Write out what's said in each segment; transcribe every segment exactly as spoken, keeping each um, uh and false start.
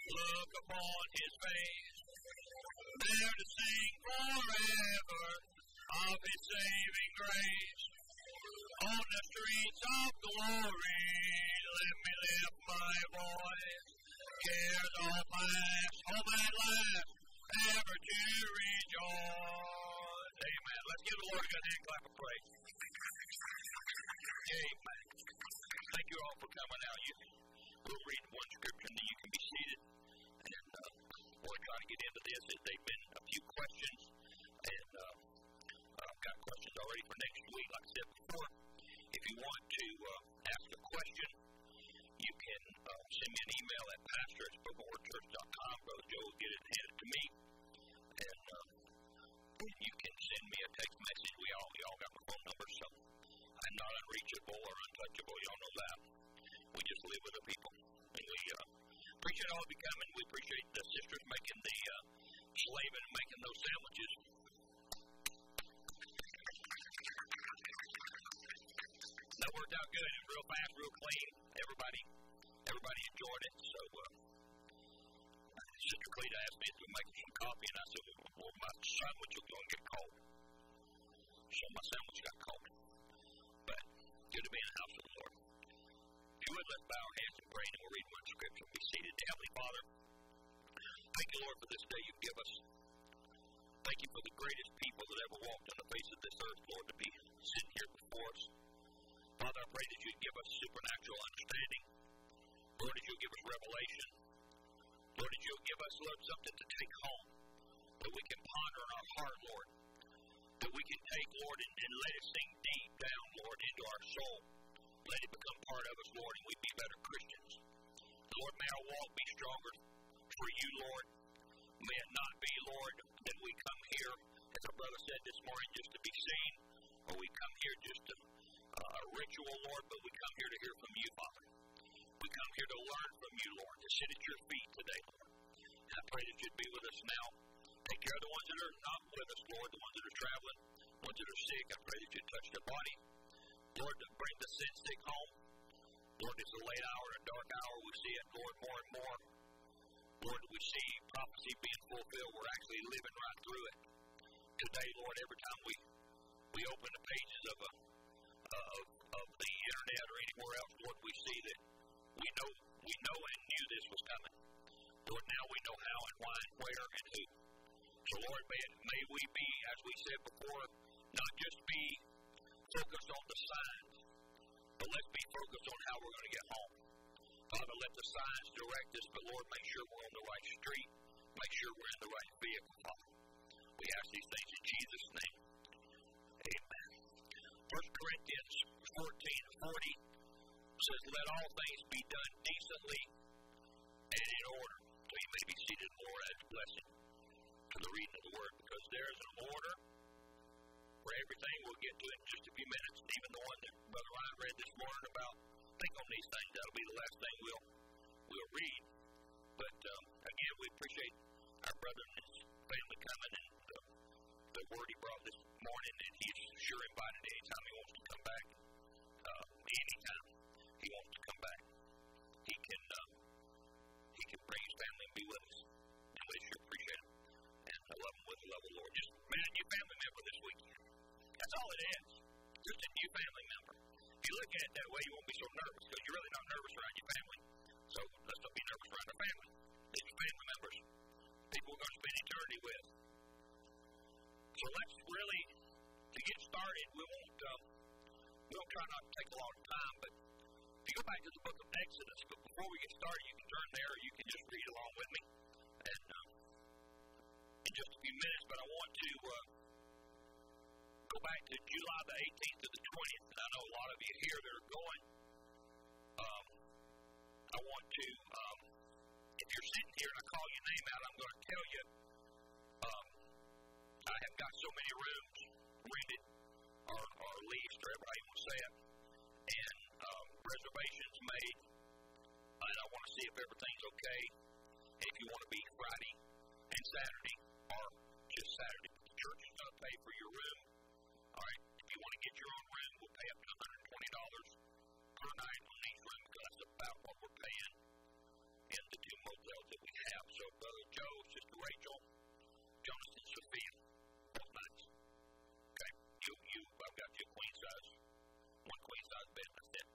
look upon his face, there to sing forever of his saving grace. On the streets of glory, let me lift my voice. Cares all past, home at last, ever to rejoice. Amen. Let's give the Lord a good hand clap of praise. Amen. Thank you all for coming out. You, we'll read one scripture and then you can be seated. And uh, we'll try to get into this. There've been a few questions, and uh, I've got questions already for next week. Like I said before, if you want to uh, ask a question, you can uh, send me an email at pastor at spoken word church dot com. Brother Joe will get it handed to me. And uh, you can send me a text message. We all, we all got my phone number, so I'm not unreachable or untouchable. Y'all know that. We just live with the people. And we uh, appreciate all of you coming. We appreciate the sisters making the uh, slaving and making those sandwiches. That worked out good. It was real fast, real clean. Everybody, everybody enjoyed it. So, uh, Sister Cleta asked me if we make some coffee, and I said, well, my sandwich will go and get cold. So my sandwich got cold. But good to be in the house of the Lord. If you would, let's bow our heads and pray, and we'll read one scripture. Be seated. Heavenly Father, thank you, Lord, for this day you give us. Thank you for the greatest people that ever walked on the face of this earth, Lord, to be sitting here before us. Father, I pray that you'd give us supernatural understanding. Lord, that you'll give us revelation. Lord, that you'll give us, Lord, something to take home that we can ponder in our heart, Lord. That we can take, Lord, and, and let it sink deep down, Lord, into our soul. Let it become part of us, Lord, and we'd be better Christians. Lord, may our walk be stronger for you, Lord. May it not be, Lord, that we come here, as our brother said this morning, just to be seen, or we come here just to uh, a ritual, Lord, but we come here to hear from you, Father. We come here to learn from you, Lord, to sit at your feet today, Lord. And I pray that you'd be with us now. Take care of the ones that are not with us, Lord, the ones that are traveling, the ones that are sick. I pray that you'd touch their body. Lord, to bring the sin sick home. Lord, it's a late hour, a dark hour. We see it, Lord, more and more. Lord, we see prophecy being fulfilled. We're actually living right through it. Today, Lord, every time we, we open the pages of a of, of the internet or anywhere else, Lord, we see that we know we know and knew this was coming. Lord, now we know how and why and where and who. So, Lord, may, may we be, as we said before, not just be focused on the signs, but let's be focused on how we're going to get home. Father, let the signs direct us, but Lord, make sure we're on the right street. Make sure we're in the right vehicle, Father. We ask these things in Jesus' name. Amen. First Corinthians fourteen forty says, let all things be done decently and in order. So you may be seated more as a blessing to the reading of the word, because there is an order for everything. We'll get to it in just a few minutes. Even the one that Brother Ryan read this morning about, think on these things. That'll be the last thing we'll we'll read. But um, again, we appreciate our brother and his family coming, and uh, the word he brought this morning, and he's sure invited anytime he wants to come back. Uh, anytime he wants to come back, he can uh, he can bring his family and be with us. And we sure appreciate him. And I love him with the love of the Lord. Just met a new family member this weekend. That's all it is. Just a new family member. If you look at it that way, you won't be so nervous, because you're really not nervous around your family. So let's not be nervous around our family. These are family members, people we're going to spend eternity with. So let's really, to get started, we won't, um, we won't try not to take a lot of time, but if you go back to the book of Exodus, but before we get started, you can turn there, or you can just read along with me. And um, in just a few minutes, but I want to uh, go back to July the eighteenth to the twentieth, and I know a lot of you here that are going. Um, I want to, um, if you're sitting here and I call your name out, I'm going to tell you, um, I have got so many rooms rented or, or leased, or however you want to say it, and um, reservations made, and I want to see if everything's okay. And if you want to be Friday and Saturday, or just Saturday, but the church is going to pay for your room. All right, if you want to get your own room, we'll pay up to one hundred twenty dollars per night on each room, because that's about what we're paying in the two motels that we So Brother Joe, Sister Rachel, Jonas, and Sophia, both nights. Okay, you, you, I've got you a queen size, one queen size bed, that's it.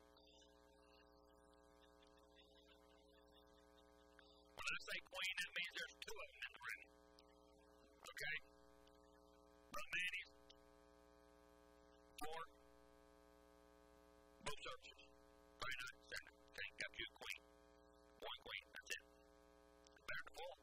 When I say queen, that means there's two of them in the room. Okay? Brother Manny's four, both services. Friday night, Saturday. Okay, got you a queen. One queen, that's it. Better to full.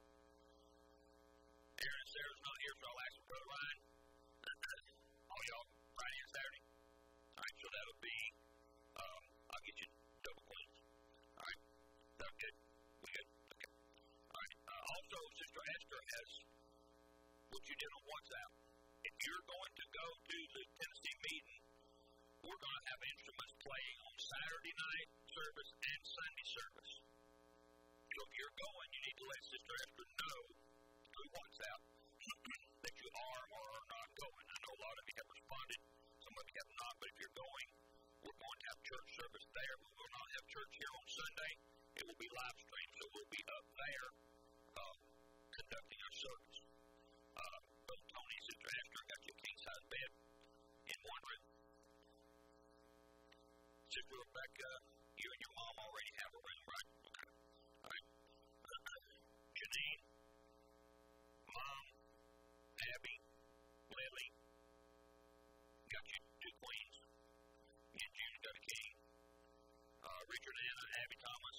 Aaron and Sarah's not here, so I'll ask for Brother Ryan. All y'all, Friday and Saturday. All right, so that'll be, um, I'll get you double queens. All right, that's good. We good? Okay. All right. Uh, also, Sister Esther has what you did on WhatsApp. If you're going to go to the Tennessee meeting, we're going to have instruments playing on Saturday night service and Sunday service. So if you're going, you need to let Sister Esther know through WhatsApp that you are or are not going. I know a lot of you have responded, some of you have not, but if you're going, we're going to have church service there. We will not have church here on Sunday. It will be live streamed, so we'll be up there uh, conducting our service. Uh, Brother Tony, Sister Esther, got you a king-size bed in one room. Sister Rebecca, you and your mom already have a room, right? Okay. All right. Janine, Mom, Abby, Lily, got you two queens. Me and June got a king. Uh, Richard, Anna, Abby, Thomas.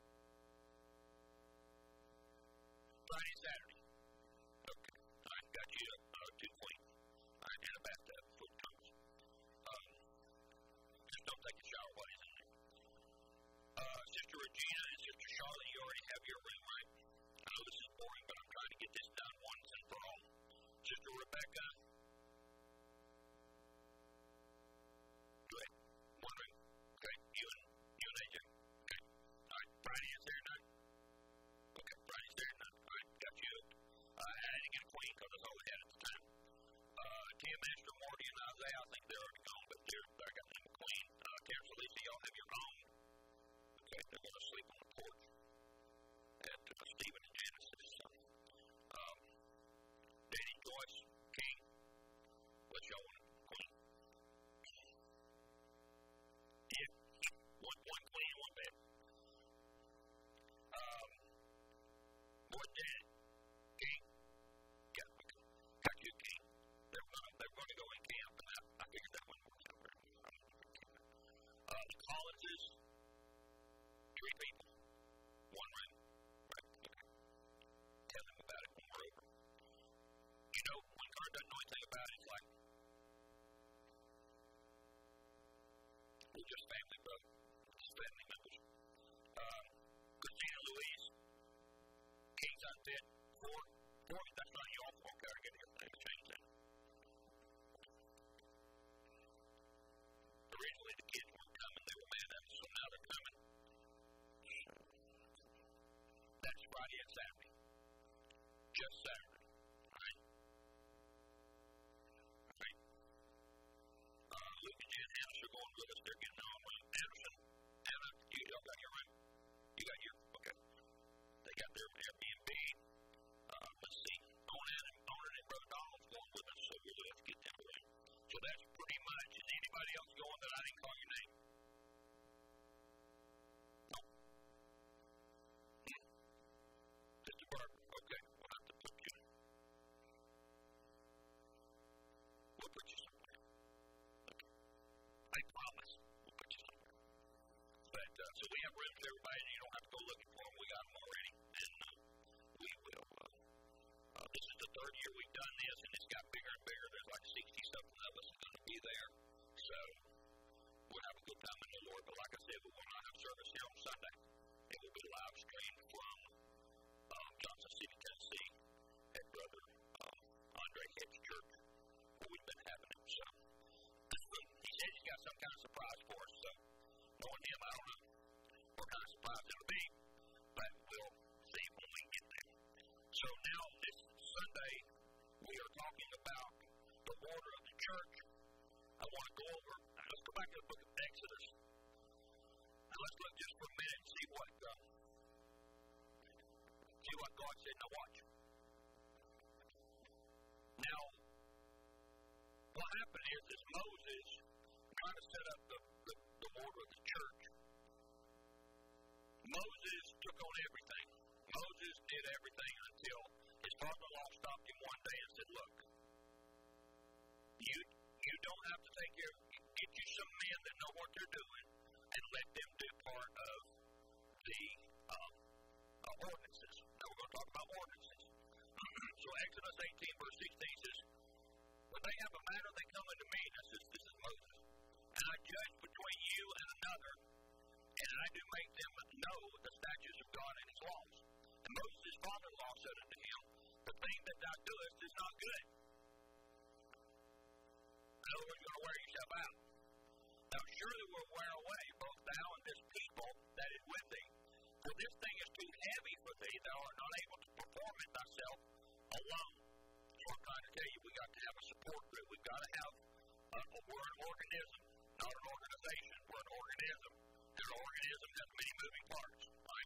Friday, Saturday. Okay. All right, got you uh, two queens. All right, and a bathtub for the Thomas. Um, just don't take a shower while he's in there. Uh, Sister Regina and Sister Charlotte, you already have your room, right? I know this is boring, but I'm trying to get this done once and for all. Sister Rebecca, go ahead. One room. Okay. You and you and A J. Okay. All right. Friday and Saturday night. Okay. Friday and Saturday night. All right. Got you. Uh, I had to get a queen because that's all we had at the time. Uh, Tim, Esther, Morty, and Isaiah, I think they're already gone, but they're, I got them a queen. Uh, Terrence, Alicia, y'all have your own. Okay. They're going to sleep on the porch. And uh, Stephen and Genesis. So, um, Danny, Joyce, King. What y'all want? Queen. Yeah. One, one queen, one bed. Um, boy, Janet, King. Yeah, okay. Got you, King. They're going to they're going to go in camp, and I, I figured that one worked out very well. Uh, the Collinses, three people, one room. Right, okay. Tell them about it when we're over. You know, when God doesn't know anything about it, it's like, we're just family, brother. Just family members. Um, Christina Louise, King's outfit, four, four, that's not your fault. Okay, I get it. I change that. Originally, the kids weren't coming. They were mad at us, so now they're coming. That's Friday and Saturday. Just Saturday. All right? All right. Uh, Luke and Jen Hannah are going with us. They're getting on with Anderson. Anna, you y'all got your room? You got your, okay. They got their Airbnb. Uh, let's see. Onan and, Onan and Brother Donald's going with us, so we'll have to get them a room. So that's pretty much. Is anybody else going that I didn't call your name? No. Hmm. Sister Barbara. Okay. We'll have to put you. We'll put you somewhere. Okay. I promise. We'll put you somewhere. But, uh, so we have rooms for everybody, and you don't have to go looking for them. We got them already. And uh, we will. Uh, uh, this is the third year we've done this, and it's got bigger and bigger. There's like sixty-something of us going to be there. So we'll have a good time in the Lord. But like I said, we will not have service here on Sunday. It will be live streamed from um, Johnson City, Tennessee, at Brother um, Andre Head's church, where we've been having it. So he said he's got some kind of surprise for us. So knowing him, I don't know what kind of surprise it'll be, but we'll see when we get there. So now this Sunday, we are talking about the order of the church. I want to go over, let's go back to the book of Exodus, and let's look just for a minute and see what, uh, see see what God said. Now watch. Now, what happened is this Moses trying to set up the, the, the order of the church. Moses took on everything. Moses did everything until his father-in-law stopped him one day and said, look, you you don't have to take care of, get you some men that know what they're doing and let them do part of the um, uh, ordinances. Now we're going to talk about ordinances. So Exodus eighteen, verse sixteen says, when they have a matter, they come unto me. This is, this is Moses. And I judge between you and another, and I do make them know the statutes of God and his laws. And Moses' father-in-law said unto him, the thing that thou doest is not good. In other words, you're going to wear yourself out. Thou surely will wear away both thou and this people that is with thee. For this thing is too heavy for thee, thou art not able to perform it thyself alone. So I'm trying to tell you, we got to have a support group. We've got to have, a, a, we're an organism, not an organization. We're an organism. And an organism has many moving parts, right?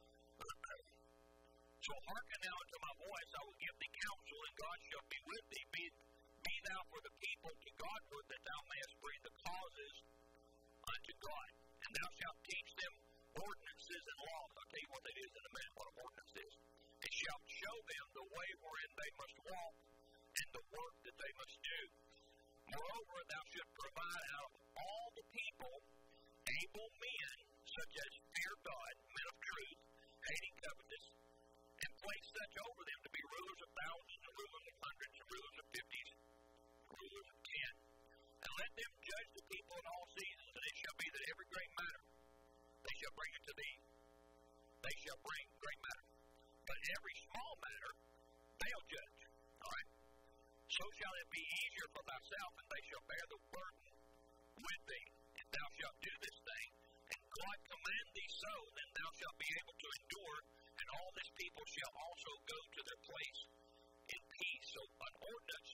So hearken now unto my voice, I will give thee counsel, and God shall be with thee. Be, be thou for the people to Godward, that thou mayest bring the causes unto God. And thou shalt teach them ordinances and laws. I'll tell you what that is in a minute, what an ordinance is. And shalt show them the way wherein they must walk, and the work that they must do. Moreover, thou shalt provide out of all the people able men, such as fear God, men of truth, hating covetous, and place such over them to be rulers of thousands, and rulers of hundreds, and rulers of fifties, and rulers of ten. And let them judge the people in all seasons, and it shall be that every great matter they shall bring it to thee. They shall bring great matter. But every small matter they'll judge. All right? So shall it be easier for thyself, and they shall bear the burden with thee. If thou shalt do this thing, and God command thee so, then thou shalt be able to endure, and all this people shall also go to their place in peace. So an ordinance,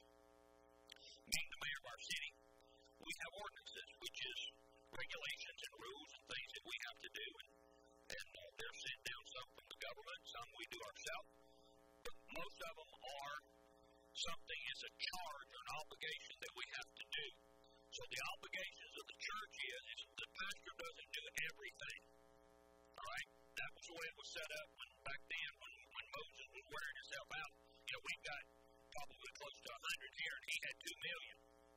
being the mayor of our city, we have ordinances, which is regulations and rules and things that we have to do. And, and uh, they're sent down, some from the government, some we do ourselves. But most of them are something is a charge or an obligation that we have to do. So the obligations of the church is, is the pastor doesn't do everything. All right? That was the way it was set up when, back then when, when Moses was wearing himself out. You know, we've got probably close to one hundred here, and he had two million.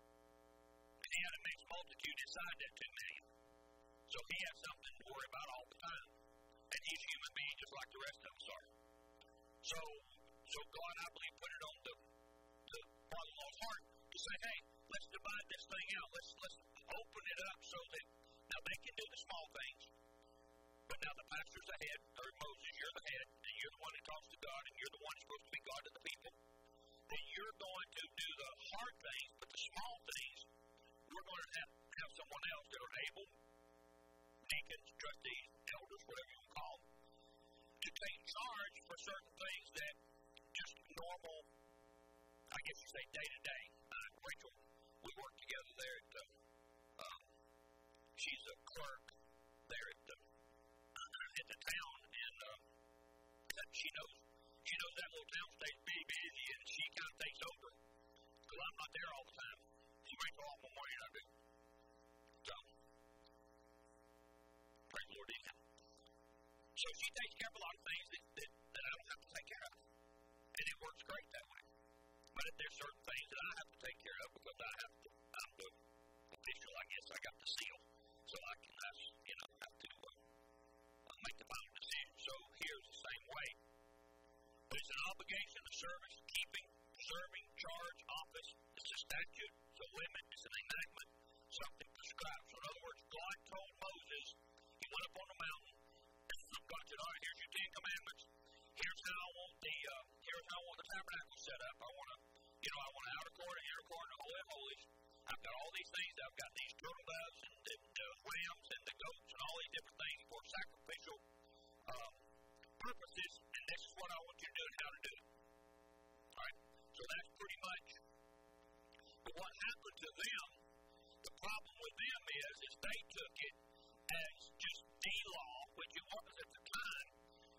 And he had a mixed multitude inside that two million. So he had something to worry about all the time. And he's a human being just like the rest of us are. So, so God, I believe, put it on the, the father-in-law's heart to say, hey, let's divide this thing out. Let's let's open it up so that now they can do the small things. But now the pastor's the head, or Moses, you're the head, and you're the one that talks to God, and you're the one who's supposed to be God to the people. Then you're going to do the hard things, but the small things, we're going to have, have someone else that are able, deacons, trustees, elders, whatever you call them, to take charge for certain things that just normal, I guess you say day to day. Uh, Rachel, we work together there at, uh, um, she's a clerk there at the, uh, at the town, and uh, she knows she knows that little town stays pretty busy, and she kind of takes over. Because I'm not there all the time. She makes all more money than I do. So, praise the Lord, amen. So she takes care of a lot of things that, that, that I don't have to take care of. And it works great that way. But if there's certain things that I have to take care of because I have to, I'm the official, I guess, I got the seal. So I can, I, you know, have to uh, make the final decision. So here's the same way. It's an obligation of service, keeping, serving, charge, office. It's a statute, it's a limit, it's an enactment, something prescribed. So in other words, God told Moses, he went up on the mountain, and God said, all right, here's your Ten Commandments. Here's how I want the, uh, here's how I want the tabernacle set up. I want to, you know, I want an outer court, an inner court, and a holy of holies. I've got all these things. I've got these turtle doves and the, the rams and the goats and all these different things for sacrificial um, purposes. And this is what I want you to do and how to do it. All right? So that's pretty much. But what happened to them, the problem with them is, is they took it as just the law, which it was at the time, but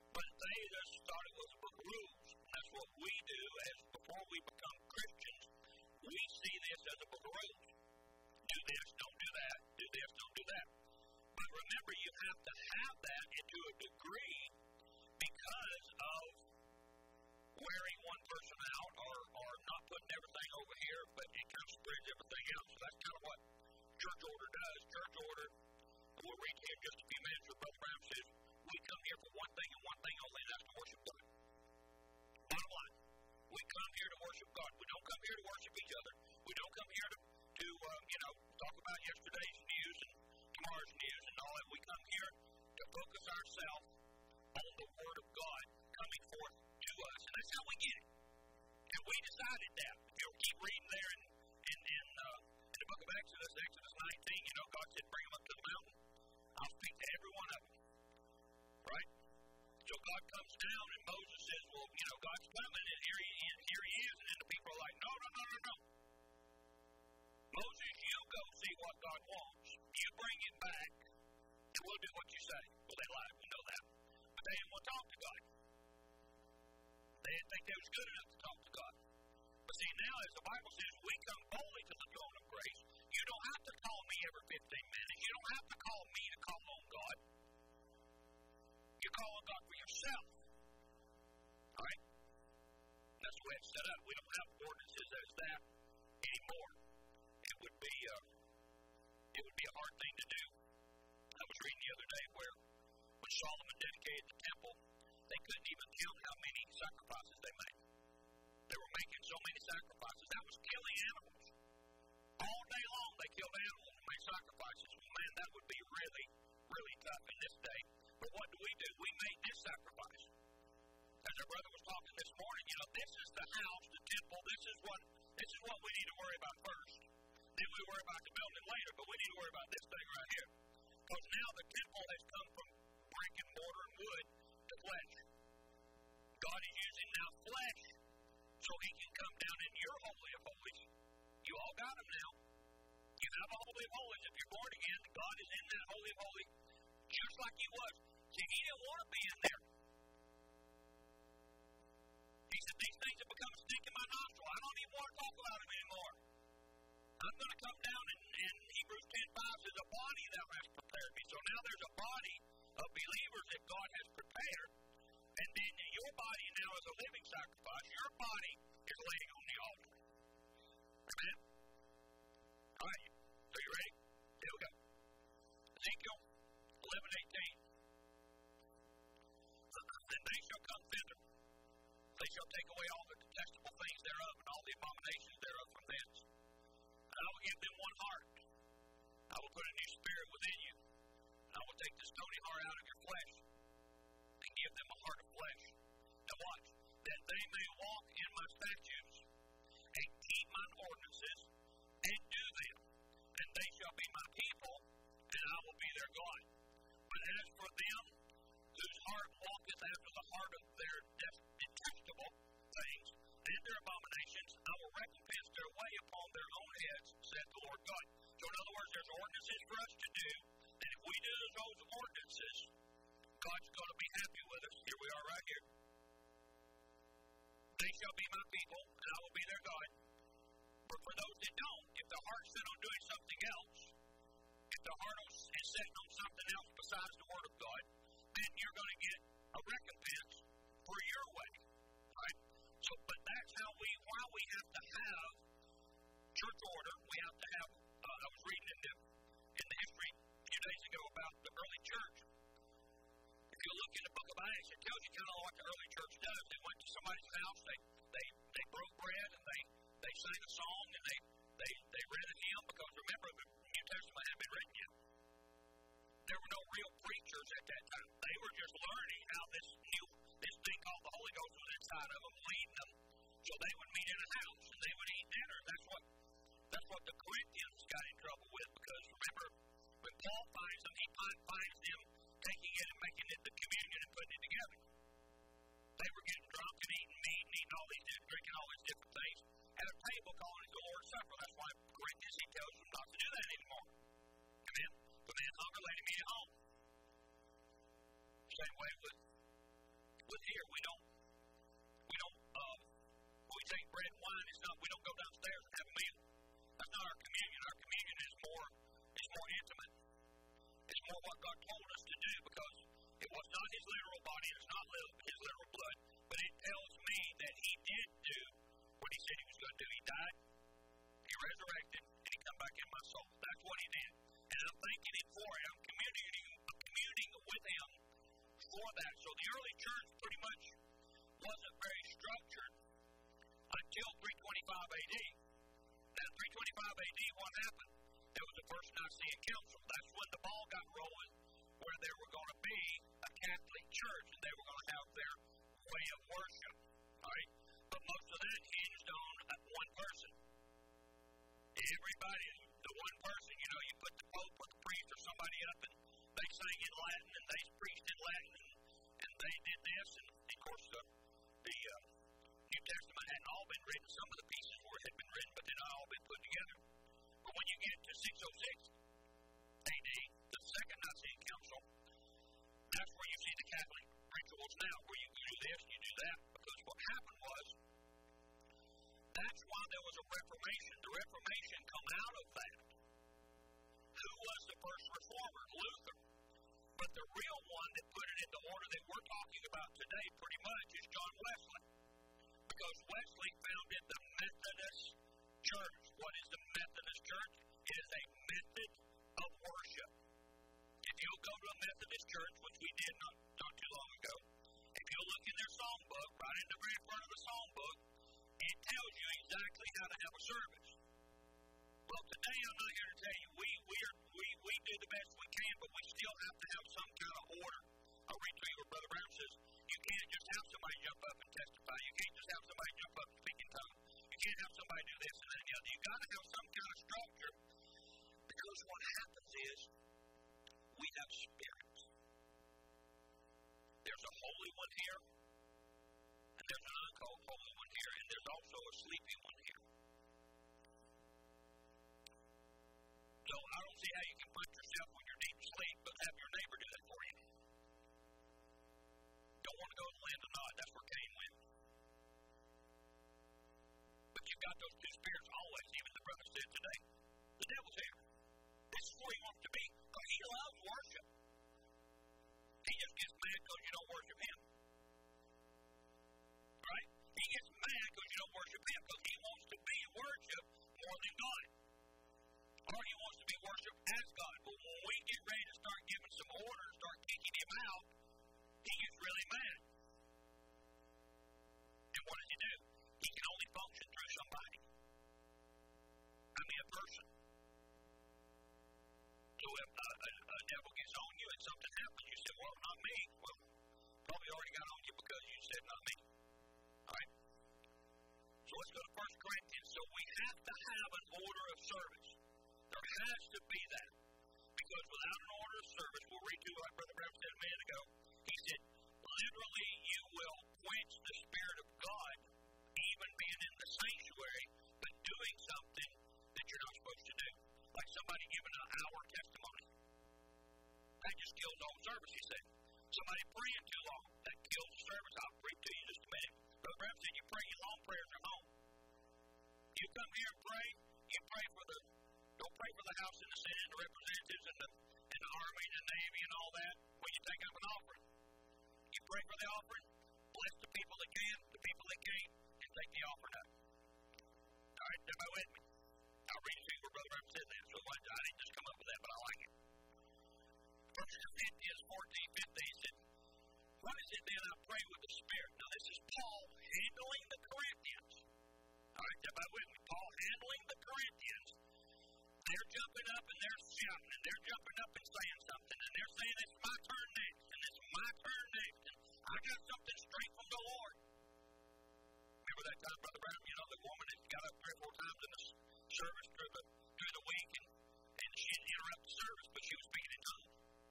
they just thought it was a book of rules. And that's what we do as before we become Christians. We see this as a book of rules. Do this, don't do that. Do this, don't do that. But remember, you have to have that and to a degree because of wearing one person out or, or not putting everything over here, but it kind of spreads everything out. So that's kind of what church order does. Church order, we'll read here in just a few minutes where Brother Brown says, we come here for one thing and one thing only, and that's to worship God. Bottom line, we come here to worship God. We don't come here to worship each other. We don't come here to, to um, you know, talk about yesterday's news and tomorrow's news and all that. We come here to focus ourselves on the Word of God coming forth to us, and that's how we get it. And we decided that. If you'll keep reading there in, in, in, uh, in the book of Exodus, Exodus nineteen, you know, God said, bring them up to the mountain. I'll speak to every one of them. Right? So God comes down, and Moses says, well, you know, God's coming, and here he, and here he is. And then the people are like, no, no, no, no, no. Moses, you go see what God wants. You bring it back, and we'll do what you say. Well, they lied. We know that. But they didn't want to talk to God. They didn't think they was good enough to talk to God. But see, now, as the Bible says, we come boldly to the throne of grace. You don't have to call me every fifteen minutes. You don't have to call me to call on God. You call on God for yourself. All right? That's the way it's set up. We don't have ordinances as that anymore. It would be, uh, it would be a hard thing to do. I was reading the other day where when Solomon dedicated the temple, they couldn't even count how many sacrifices they made. They were making so many sacrifices. That was killing animals. All day long they killed animals and made sacrifices. Well, man, that would be really, really tough in this day. But what do we do? We make this sacrifice. As our brother was talking this morning, you know, this is the house, the temple. This is what this is what we need to worry about first. Then we worry about the building later, but we need to worry about this thing right here. Because now the temple has come from brick and mortar and wood to flesh. God is using now flesh so he can come down in your Holy of Holies. You all got him now. You have a Holy of Holies. If you're born again, God is in that Holy of Holies just like he was. See, he didn't want to be in there. He said, these things have become a stink in my nostril. I don't even want to talk about them anymore. I'm going to come down, and, and Hebrews ten five says, a body thou hast prepared me. So now there's a body of believers that God has prepared. And then your body now is a living sacrifice. Your body is laying on the altar. Amen? All right. So you ready? Here we go. Ezekiel eleven eighteen. And they shall come thither. They shall take away all the detestable things thereof and all the abominations thereof from thence. And I will give them one heart. I will put a new spirit within you. And I will take the stony heart out of your flesh and give them a heart of flesh. Now watch. That they may walk in my statutes and keep mine ordinances and do them. And they shall be my people, and I will be their God. But as for them whose heart walketh after the heart of their detestable things and their abominations, I will recompense their way upon their own heads, saith the Lord God. So in other words, there's ordinances for us to do, and if we do those ordinances, God's going to be happy with us. Here we are right here. They shall be my people, and I will be their God. But for those that don't, if the heart's set on doing something else, if the heart is set on something else besides the Word of God, then you're going to get a recompense for your way. Right? So, but that's how we, why we have to have church order. We have to have, uh, I was reading in the, in the history a few days ago about the early church. If you look in the book of Acts, it tells you kind of what the early church does. They went to somebody's house, they they, they broke bread, and they, they sang a song, and they, they, they read a hymn, because remember, the New Testament hadn't been written yet. There were no real preachers at that time. They were just learning how this new, this thing called the Holy Ghost was inside of them, leading them. So they would meet in a house, and they would eat dinner. That's what, that's what the Corinthians got in trouble with, because remember, when Paul finds them, he finds them taking it and making it the communion and putting it together. They were getting drunk and eating meat and eating all these, drinking all these different things at a table calling it the Lord's Supper. That's why Corinthians, he tells them not to do that anymore. Amen? The man hunger, let him eat at home. Same way with with here. We don't, we don't, uh, when we take bread and wine, it's not, we don't go downstairs and have a meal. That's not our communion. Our communion is more, is more intimate. It's more what God told us to do, because it was not his literal body, it's not his literal blood, but it tells me that he did do what he said he was going to do. He died, he resurrected, and he come back in my soul. That's what he did. And I'm thanking him for it. I'm communing, communing with him for that. So the early church pretty much wasn't very structured until three twenty-five A D. Now, three twenty-five A D, what happened? There was the First Nicene Council. That's when the ball got rolling, where there were going to be a Catholic church, and they were going to have their way of worship. All right? But most of that hinged on one person. Everybody, the one person, you know, you put the Pope or the priest or somebody up, and they sang in Latin, and they preached in Latin, and, and they did this, and of course, the, the uh, New Testament hadn't all been written. Some of the pieces were had been written, but they'd not all been put together. But when you get to six oh six A D, the Second Nicene Council, that's where you see the Catholic rituals now, where you do this, you do that, because what happened was, that's why there was a Reformation. The Reformation come out of that. Who was the first reformer? Luther. But the real one that put it in the order that we're talking about today pretty much is John Wesley. Because Wesley founded the Methodist Church. What is the Methodist Church? It is a method of worship. If you'll go to a Methodist church, which we did not, not too long ago, if you'll look in their songbook, right in the very front of the songbook, it tells you exactly how to have a service. Well, today I'm not here to tell you we we are, we we do the best we can, but we still have to have some kind of order. I'll read to you what Brother Brown says. You can't just have somebody jump up and testify. You can't just have somebody jump up and speak in tongues. You can't have somebody do this and that and the other. You've got to have some kind of structure, because what happens is we have spirits. There's a holy one here, and there's an uncalled holy one here, and there's also a sleepy one here. So I don't see how you can put yourself when you're deep sleep, but have your neighbor do that for you. Don't want to go to the land of Nod. That's where Cain went. But you've got those two spirits always, even the brother said today. The devil's here. This is where he wants to be, because he loves worship. He just gets mad because you don't worship him. Right? He gets mad because you don't worship him, because he wants to be worshipped more than God. Or he wants to be worshipped as God. But when we get ready to start giving some orders, start kicking him out, he gets really mad. And what does he do? He can only function through somebody. I mean, a person. So if a, a, a devil gets on you and something happens, you say, well, not me. Well, probably already got on you because you said not me. All right? So let's go to First Corinthians. So we have to have an order of service. There has to be that. Because without an order of service, we'll read to what Brother Brown said a minute ago. He said, literally, you will quench the Spirit of God, even being in the sanctuary, but doing something that you're not supposed to do. Like somebody giving an hour testimony. That just kills all service, he said. Somebody praying too long. That kills the service. I'll preach to you in just a minute. Brother Brown said, you pray your long prayers at home. You come here and pray, you pray for the, don't pray for the House and the Senate and the representatives and the, and the Army and the Navy and all that when you take up an offering. You pray for the offering, bless the people that can, the people that can't, and take the offering up. All right, everybody with me? I'll read it to you where Brother Brown said that. So I didn't just come up with that, but I like it. First Corinthians fourteen fifteen said, what is it then I pray with the Spirit? Now this is Paul handling the Corinthians. All right, everybody with me? Paul handling the Corinthians. They're jumping up and they're shouting and they're jumping up and saying something and they're saying it's my turn next and it's my turn next and I got something straight from the Lord. Remember that time, Brother Brown, you know, the woman that got up three or four times in the service through the, through the week and, and she didn't interrupt the service, but she was speaking in tongues.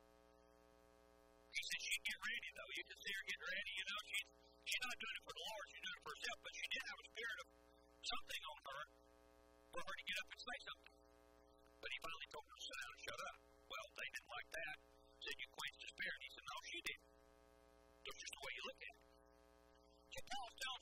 He said she'd get ready, though. You can see her getting ready. You know, she's, she's not doing it for the Lord. She's doing it for herself, but she did have a spirit of something on her for her to get up and say something. But he finally told her to sit down and shut up. Well, they didn't like that. Said, you quenched the spirit. He said, no, she did. That's just the way you look at it.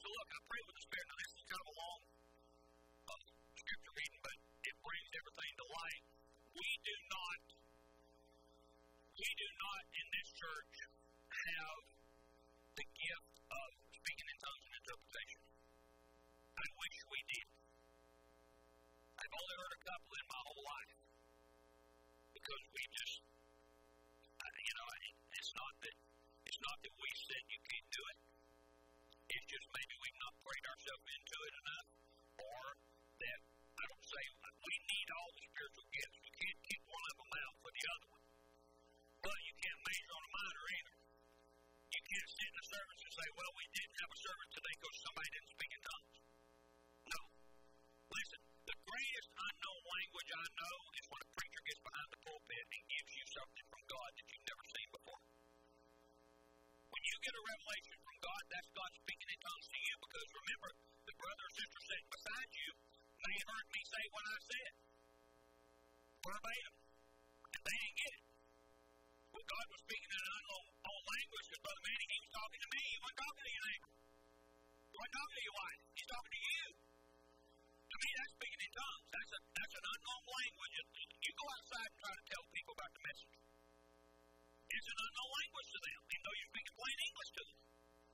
So look, I pray with the Spirit. Now, this is kind of a long uh, scripture reading, but it brings everything to light. We do not, we do not in this church have the gift of speaking in tongues and interpretation. I wish we did. I've only heard a couple in my whole life because we just, uh, you know, it's not that it's not that we said you can't do it. It's just maybe we've not prayed ourselves into it enough, or that I don't say we need all the spiritual gifts. You can't kick one of them out for the other one, but you can't measure on a minor either. You can't sit in a service and say, well, we didn't have a service today because somebody didn't speak in tongues. No. Listen, the greatest unknown language I know is when a preacher gets behind the pulpit and gives you something from God that you've never seen before. When you get a revelation from God, that's God speaking in tongues to you, because remember, the brother or sister sitting beside you may have heard me say what I said. Verbatim. And they didn't get it. Well, God was speaking in an unknown language because Brother Manny, he was talking to me. He wasn't talking to your neighbor. He wasn't talking to your wife. He's talking to you. To me, that's speaking in tongues. That's, a, that's an unknown language. You go outside and try to tell people about the message. It's an unknown language to them, even though you're speaking plain English to them.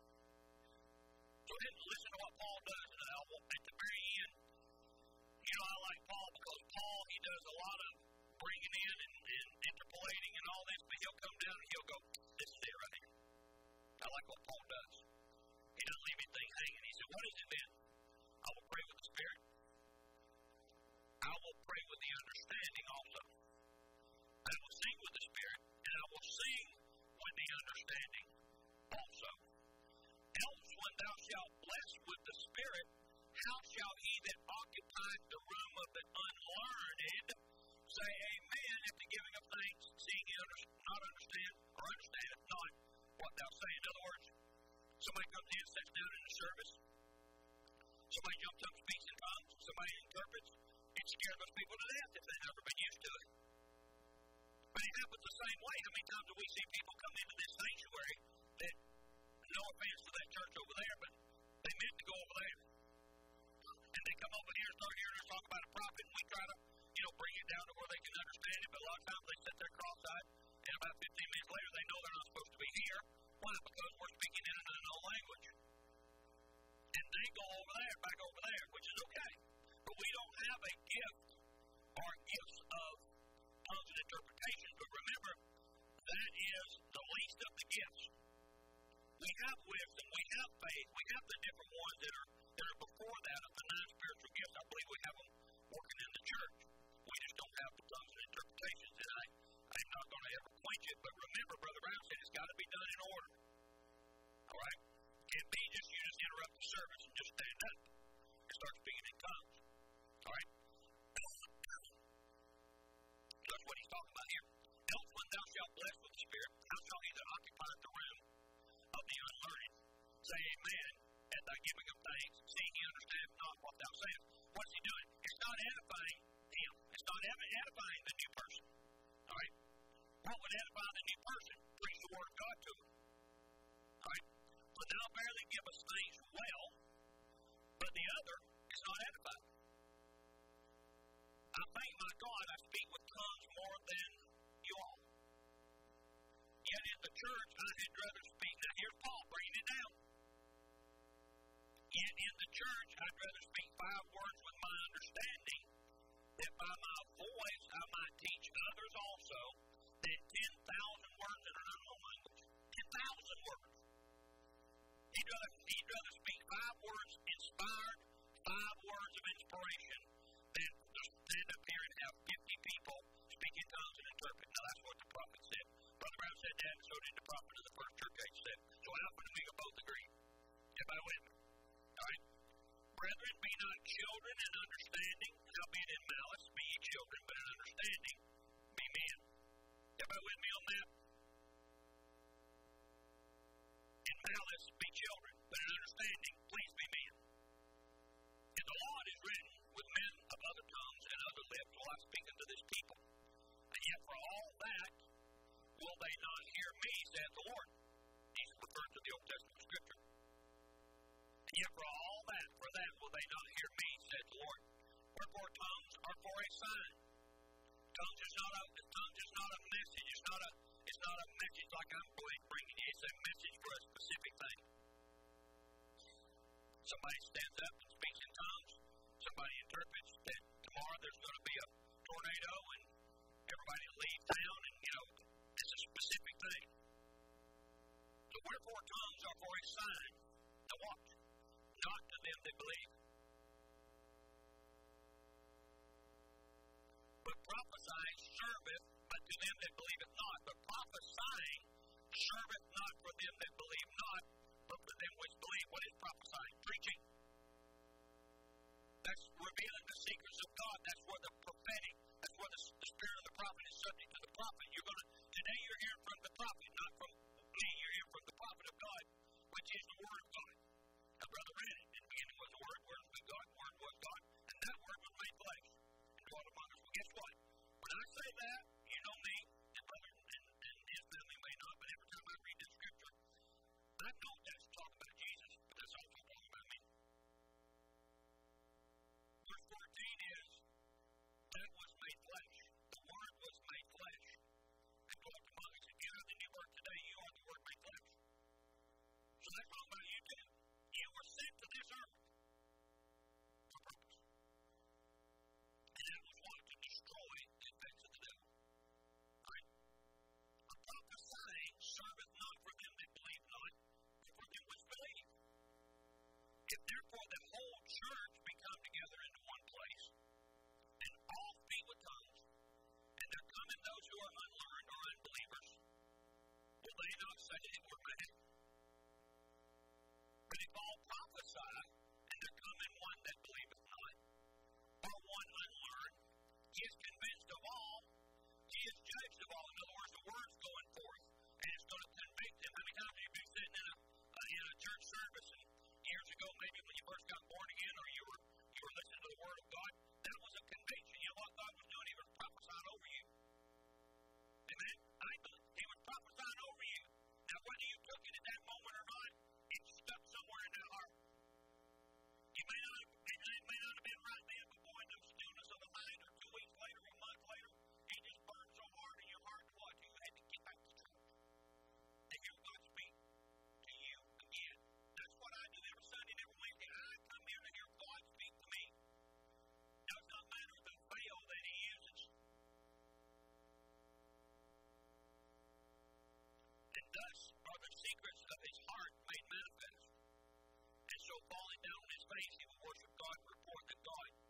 So listen to what Paul does at the very end. You know, I like Paul because Paul, he does a lot of bringing in and, and interpolating and all this, but he'll come down and he'll go, this is it right here. I like what Paul does. He doesn't leave anything hanging. He said, what is it then? I will pray with the Spirit. I will pray with the understanding also. I will sing with the Spirit, and I will sing with the understanding also. Else when thou shalt bless with the Spirit, how shall he that occupies the room of the unlearned say amen at the giving of thanks, seeing he under, not understand, or understandeth not what thou say? In other words, somebody comes in, sits down in the service, somebody jumps up and speaks in tongues, somebody interprets. It scares those people to death if they've never been used to it. But it happens the same way. How many times do we see people come into this sanctuary that, no offense to that church over there, but they meant to go over there. And they come over here and start hearing us talk about a prophet, and we try to, you know, bring it down to where they can understand it. But a lot of times they sit there cross-eyed, and about fifteen minutes later they know they're not supposed to be here. Why? Because we're speaking in an unknown language. And they go over there, back over there, which is okay. But we don't have a gift or gifts of tongues and interpretation. But remember, that is the least of the gifts. We have wisdom, we have faith, we have the different ones that are that are before that of the nine spiritual gifts. I believe we have them working in the church. We just don't have the tongues and interpretations. And I, I'm not going to ever point you, but remember, Brother Brown said it's got to be done in order. All right? Can't be just you just interrupt the service and just stand up and start speaking in tongues. All right? That's what he's talking about here. Else when thou shalt bless with the Spirit, how shall he that occupies the room of the unlearned say amen at thy giving of thanks, seeing he understands not what thou sayest? What's he doing? It's not edifying him. It's not edifying the new person. All right? What would edify the new person? Preach the word of God to him. All right? For thou barely givest thanks well, but the other is not edifying. I thank my God I speak with tongues more than you all. Yet in the church I had rather speak. Now here's Paul bringing it down. Yet in the church I'd rather speak five words with my understanding, that by my voice I might teach others also, than ten thousand words in an unknown language. Ten thousand words. He'd rather, he'd rather speak five words inspired, five words of inspiration, than just stand up here and have fifty people speak in tongues and interpret. Now that's what the prophet said. Brother Brown said that, and so did the prophet of the first church age said. So Alpha and Omega both agree. Everybody with me? All right? Brethren, be not children in understanding, howbeit in malice be ye children, but in understanding be men. Everybody with me on that? In malice be children, but in understanding please be men. And the law is written with men of other tongues and other lips while I speak unto this people. And yet for all that will they not hear me, saith the Lord. He's referring to the Old Testament scripture. And Yet for all that, for that will they not hear me, said the Lord. Wherefore tongues are for a sign. Tongues is not a tongues is not a message. It's not a it's not a message like I'm bringing you. It's a message for a specific thing. Somebody stands up and speaks in tongues. Somebody interprets that tomorrow there's going to be a tornado and everybody leaves town, and you know it's a specific thing. So wherefore tongues are for a sign. Now watch. Not to them that believe. But prophesying serveth unto them that believeth not. But prophesying serveth not for them that believe not, but for them which believe. What is prophesying? Preaching. That's revealing the secrets of God. That's where the prophetic, that's where the, the spirit of the prophet is subject to the prophet. You're going to, today you're hearing from the prophet, not from me. You're hearing from the prophet of God, which is the word of God. Our brother read it. In the beginning was the word, word was God, word was God, and that word was made flesh and dwelt among us. Well, guess what? When I say that, you know me, and brother and, and his family may not, but every time I read this scripture, I know that's talking about Jesus, but that's also talking about me. Verse fourteen is, that was made flesh. The word was made flesh and dwelt among us. If you have the new birth today, you are the word made flesh. So that's talking about you too. You were sent to this earth for purpose. And that was what? To destroy the effects of the devil. Right? A prophesying serveth not for them that believe not, but for them which believe. If therefore the whole church be come together into one place, and all speak with tongues, and there come in those who are unlearned or unbelievers, will they not say that we're mad? But if all prophesy, and there come in one that believeth not, or one unlearned, he is convinced of all, he is judged of all. In other words, the word's going forth, and it's going to convict him. How many times have you been sitting in a, uh, in a church service, and years ago, maybe when you first got born again, or you were you were listening to the word of God, that was a conviction. You know what God was doing? He was prophesying over you. Amen? I believe he was prophesying over you. Now, whether you took it at that moment or not, it stuck somewhere in that heart. You may not have, it, it may not have been right then, but boy, in the stillness of the night, or two weeks later, or a month later, it just burned so hard in your heart to what? You had to get back to church. And hear God speak to you again. That's what I do every Sunday and every Wednesday. I come here to hear God speak to me. Now, it's not a matter of the veil that he uses. And thus are the secrets of his heart made manifest. And so falling down on his face, he will worship God and report that God